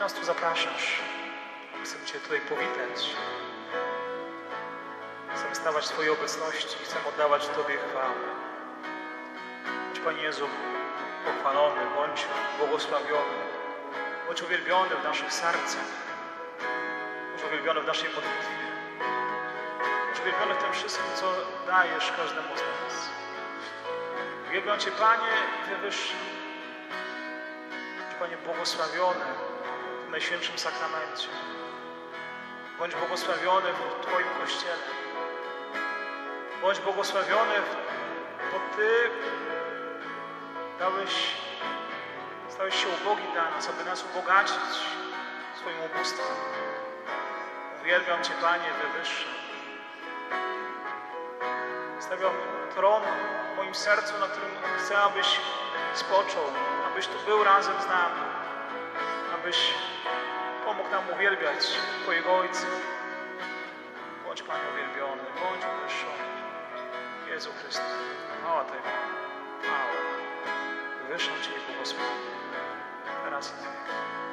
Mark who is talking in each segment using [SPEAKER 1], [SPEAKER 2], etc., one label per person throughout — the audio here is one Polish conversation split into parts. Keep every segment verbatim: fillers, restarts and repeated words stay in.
[SPEAKER 1] nas tu zapraszasz. Chcemy Cię tutaj powitać. Chcemy stawać w Twojej obecności. Chcemy oddawać Tobie chwałę. Bądź, Panie Jezu, pochwalony, bądź błogosławiony. Bądź uwielbiony w naszych sercach. Bądź uwielbiony w naszej modlitwie. Bądź uwielbiony w tym wszystkim, co dajesz każdemu z nas. Uwielbiam Cię, Panie, wywyższam. Bądź, Panie, błogosławiony w Najświętszym Sakramencie. Bądź błogosławiony w Twoim Kościele. Bądź błogosławiony, bo Ty dałeś, stałeś się ubogi dla nas, aby nas ubogacić swoim ubóstwem. Uwielbiam Cię, Panie, wywyższam. Stawiam tron w moim sercu, na którym chcę, abyś spoczął, abyś tu był razem z nami, abyś pomógł nam uwielbiać Twojego Ojca. Bądź, Panie, uwielbiony, bądź wywyższony. Jezu Chryste, chwała Tobie, chwała. Wywyższam Cię i błogosławię. Teraz i na wieki.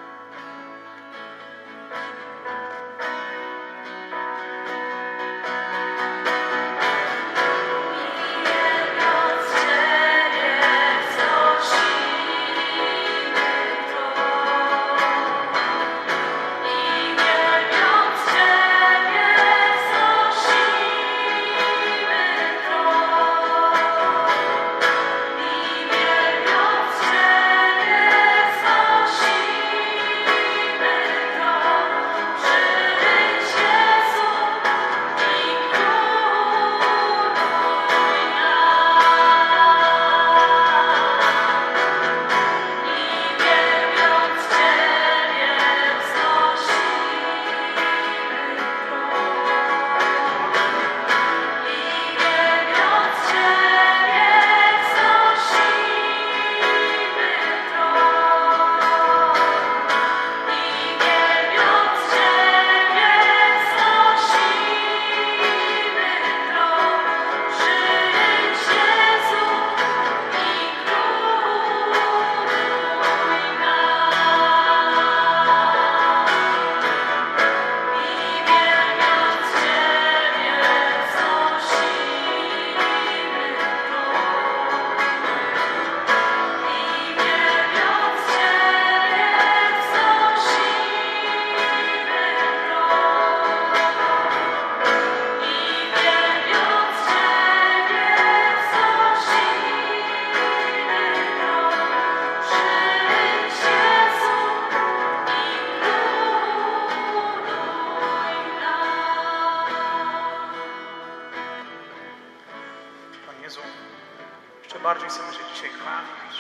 [SPEAKER 1] Bardziej chcemy się dzisiaj chwalić.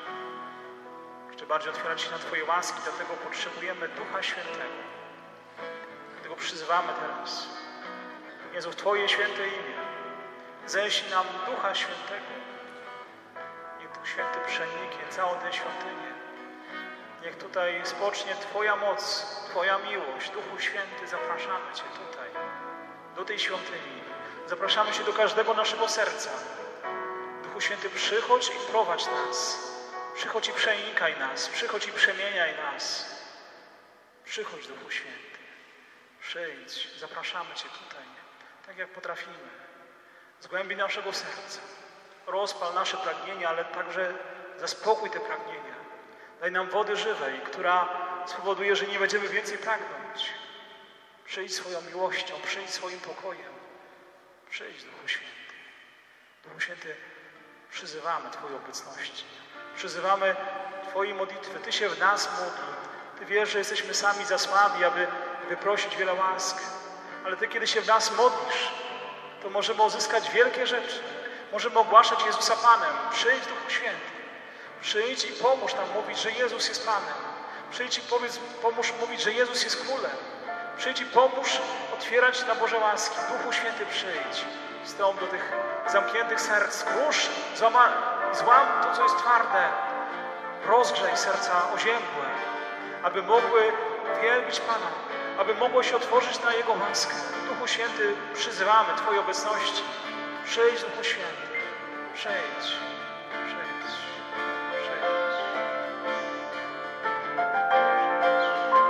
[SPEAKER 1] Jeszcze bardziej otwierać się na Twoje łaski, dlatego potrzebujemy Ducha Świętego. Dlatego przyzywamy teraz. Jezu, w Twoje święte imię. Ześlij nam Ducha Świętego. Niech Duch Święty przeniknie całą tę świątynię. Niech tutaj spocznie Twoja moc, Twoja miłość. Duchu Święty, zapraszamy Cię tutaj, do tej świątyni. Zapraszamy Cię do każdego naszego serca. Duchu Święty, przychodź i prowadź nas. Przychodź i przenikaj nas. Przychodź i przemieniaj nas. Przychodź, Duchu Święty. Przyjdź. Zapraszamy Cię tutaj, tak jak potrafimy. Z głębi naszego serca. Rozpal nasze pragnienia, ale także zaspokój te pragnienia. Daj nam wody żywej, która spowoduje, że nie będziemy więcej pragnąć. Przyjdź swoją miłością, przyjdź swoim pokojem. Przyjdź, Duchu Święty. Duchu Święty, przyzywamy Twojej obecności. Przyzywamy Twojej modlitwy. Ty się w nas módl. Ty wiesz, że jesteśmy sami za słabi, aby wyprosić wiele łask. Ale Ty, kiedy się w nas modlisz, to możemy uzyskać wielkie rzeczy. Możemy ogłaszać Jezusa Panem. Przyjdź, Duchu Święty. Przyjdź i pomóż nam mówić, że Jezus jest Panem. Przyjdź i powiedz, pomóż mówić, że Jezus jest Królem. Przyjdź i pomóż otwierać na Boże łaski. Duchu Święty, przyjdź. Wstąp do tych zamkniętych serc. Krusz, złama, złam to, co jest twarde. Rozgrzej serca oziębłe, aby mogły wielbić Pana, aby mogło się otworzyć na Jego łaskę. Duchu Święty, przyzywamy Twojej obecności. Przyjdź, Duchu Święty. Przyjdź. Przyjdź. Przyjdź. Przyjdź.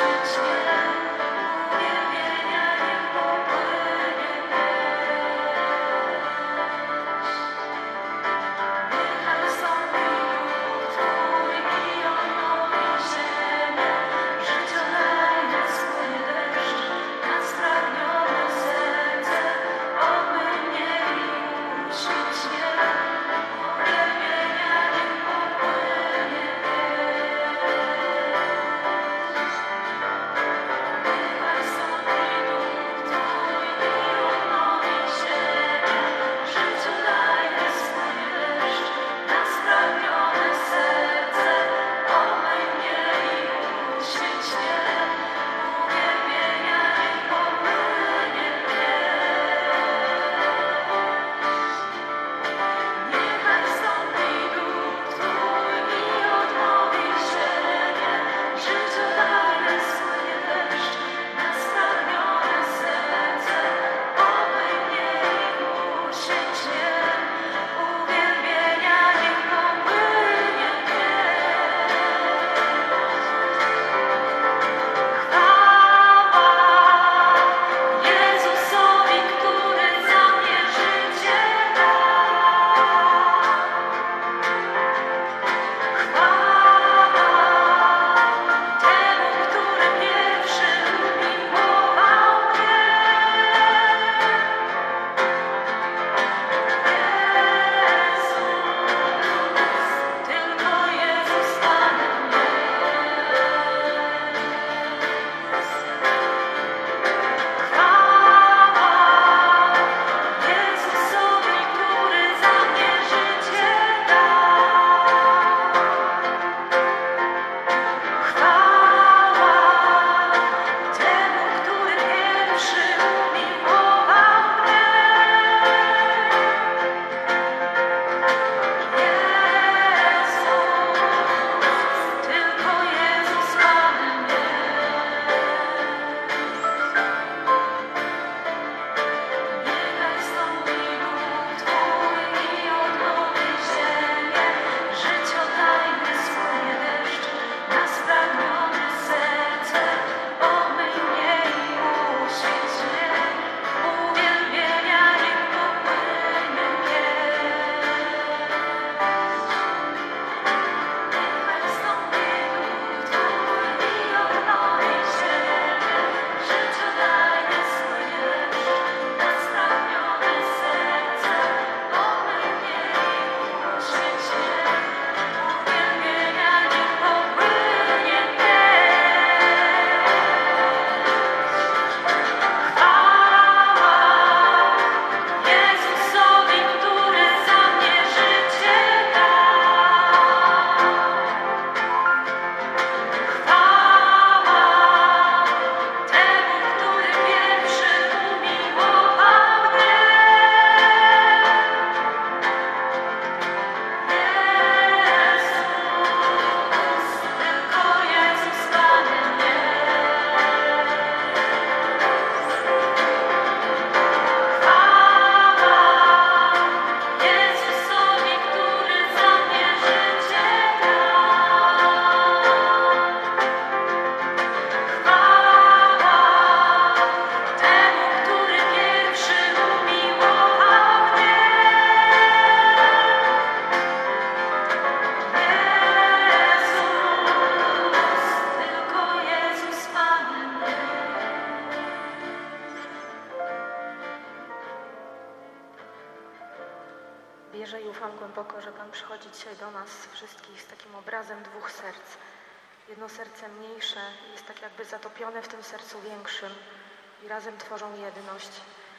[SPEAKER 2] Wierzę i ufam głęboko, że Pan przychodzi dzisiaj do nas wszystkich z takim obrazem dwóch serc. Jedno serce mniejsze jest tak jakby zatopione w tym sercu większym i razem tworzą jedność.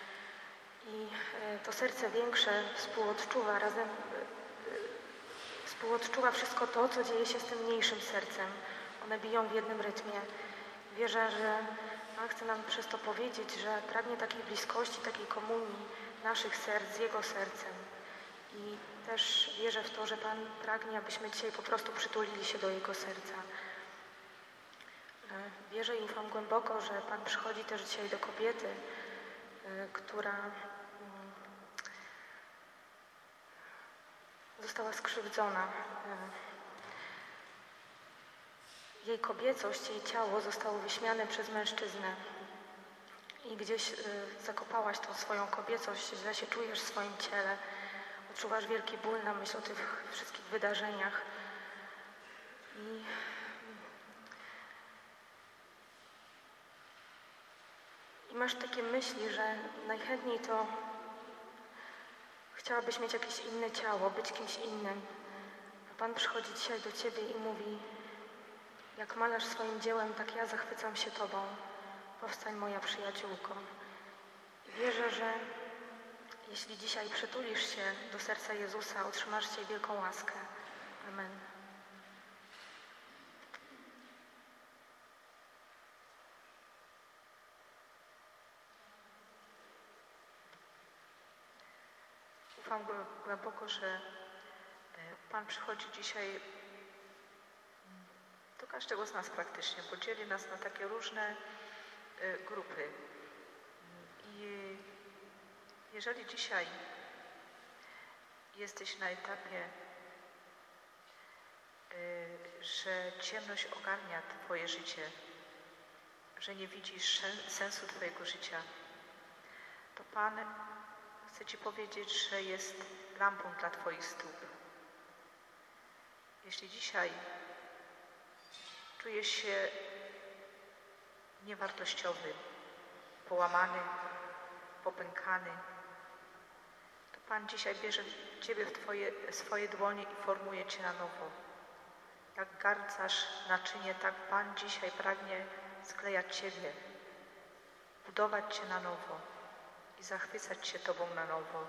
[SPEAKER 2] I to serce większe współodczuwa razem, współodczuwa wszystko to, co dzieje się z tym mniejszym sercem. One biją w jednym rytmie. Wierzę, że Pan chce nam przez to powiedzieć, że pragnie takiej bliskości, takiej komunii naszych serc z Jego sercem. I też wierzę w to, że Pan pragnie, abyśmy dzisiaj po prostu przytulili się do Jego serca. Wierzę i ufam głęboko, że Pan przychodzi też dzisiaj do kobiety, która została skrzywdzona jej kobiecość, jej ciało zostało wyśmiane przez mężczyznę i gdzieś y, zakopałaś tą swoją kobiecość, źle się czujesz w swoim ciele, odczuwasz wielki ból na myśl o tych wszystkich wydarzeniach i I masz takie myśli, że najchętniej to chciałabyś mieć jakieś inne ciało, być kimś innym. A Pan przychodzi dzisiaj do Ciebie i mówi: jak malarz swoim dziełem, tak ja zachwycam się Tobą. Powstań, moja przyjaciółko. I wierzę, że jeśli dzisiaj przytulisz się do serca Jezusa, otrzymasz dzisiaj wielką łaskę. Amen. Ufam głęboko, że Pan przychodzi dzisiaj do każdego z nas praktycznie, bo dzieli nas na takie różne grupy. I jeżeli dzisiaj jesteś na etapie, że ciemność ogarnia Twoje życie, że nie widzisz sensu Twojego życia, to Pan chcę Ci powiedzieć, że jest lampą dla Twoich stóp. Jeśli dzisiaj czujesz się niewartościowy, połamany, popękany, to Pan dzisiaj bierze Ciebie w twoje, swoje dłonie i formuje Cię na nowo. Jak garncarz naczynie, tak Pan dzisiaj pragnie sklejać Ciebie, budować Cię na nowo i zachwycać się Tobą na nowo.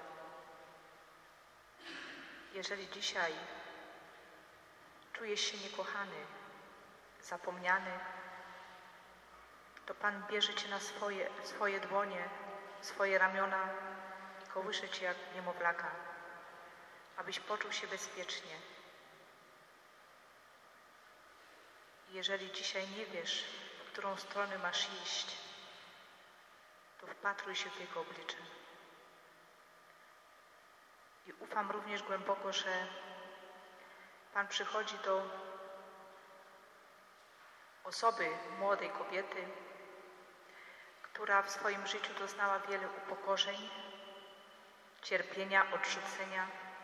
[SPEAKER 2] Jeżeli dzisiaj czujesz się niekochany, zapomniany, to Pan bierze Cię na swoje, swoje dłonie, swoje ramiona i kołysze Cię jak niemowlaka, abyś poczuł się bezpiecznie. Jeżeli dzisiaj nie wiesz, w którą stronę masz iść, to wpatruj się w Jego oblicze. I ufam również głęboko, że Pan przychodzi do osoby, młodej kobiety, która w swoim życiu doznała wiele upokorzeń, cierpienia, odrzucenia.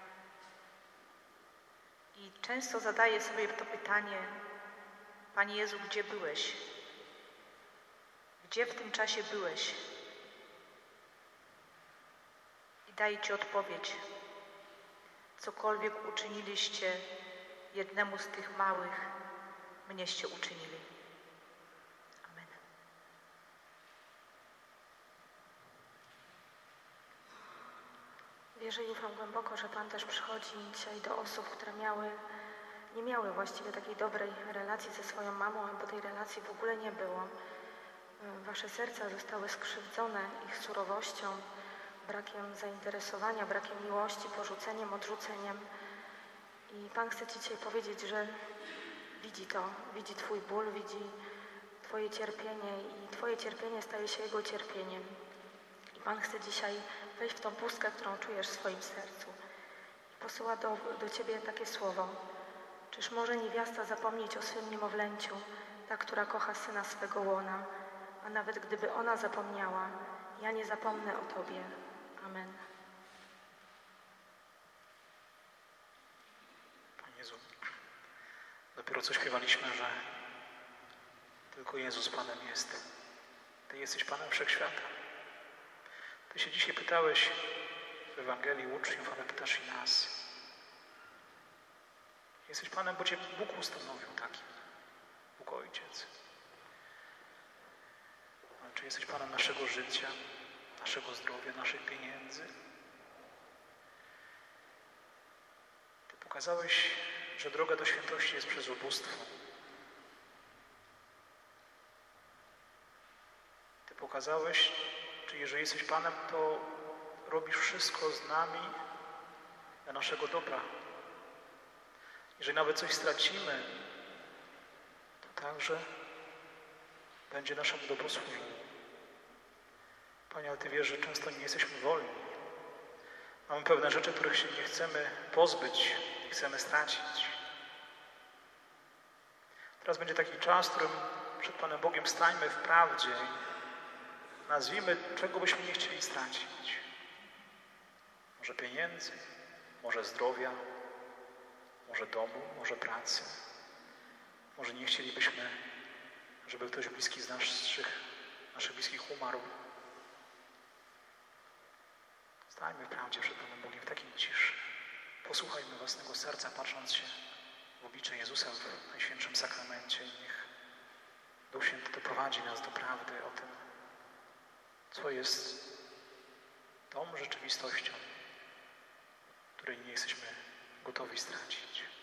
[SPEAKER 2] I często zadaje sobie to pytanie: Panie Jezu, gdzie byłeś? Gdzie w tym czasie byłeś? I daję Ci odpowiedź. Cokolwiek uczyniliście jednemu z tych małych, mnieście uczynili. Amen. Wierzę i ufam głęboko, że Pan też przychodzi dzisiaj do osób, które miały, nie miały właściwie takiej dobrej relacji ze swoją mamą, albo tej relacji w ogóle nie było. Wasze serca zostały skrzywdzone ich surowością, brakiem zainteresowania, brakiem miłości, porzuceniem, odrzuceniem. I Pan chce Ci dzisiaj powiedzieć, że widzi to, widzi Twój ból, widzi Twoje cierpienie i Twoje cierpienie staje się Jego cierpieniem. I Pan chce dzisiaj wejść w tą pustkę, którą czujesz w swoim sercu. I posyła do, do Ciebie takie słowo: czyż może niewiasta zapomnieć o swym niemowlęciu, ta, która kocha syna swego łona, a nawet gdyby ona zapomniała, ja nie zapomnę o Tobie. Amen.
[SPEAKER 1] Panie Jezu, dopiero co śpiewaliśmy, że tylko Jezus Panem jest. Ty jesteś Panem Wszechświata. Ty się dzisiaj pytałeś w Ewangelii uczniów, ale pytasz i nas. Jesteś Panem, bo Cię Bóg ustanowił takim. Bóg Ojciec. Ale czy jesteś Panem naszego życia, naszego zdrowia, naszych pieniędzy? Ty pokazałeś, że droga do świętości jest przez ubóstwo. Ty pokazałeś, że jeżeli jesteś Panem, to robisz wszystko z nami dla naszego dobra. Jeżeli nawet coś stracimy, to także będzie naszemu dobru służył. Panie, ale Ty wiesz, że często nie jesteśmy wolni. Mamy pewne rzeczy, których się nie chcemy pozbyć, nie chcemy stracić. Teraz będzie taki czas, w którym przed Panem Bogiem stańmy w prawdzie i nazwijmy, czego byśmy nie chcieli stracić. Może pieniędzy, może zdrowia, może domu, może pracy. Może nie chcielibyśmy, żeby ktoś bliski z naszych, naszych bliskich umarł. Stańmy w prawdzie przed Panem Bogiem w takiej ciszy. Posłuchajmy własnego serca, patrząc się w oblicze Jezusa w Najświętszym Sakramencie i niech Duch Święty doprowadzi nas do prawdy o tym, co jest tą rzeczywistością, której nie jesteśmy gotowi stracić.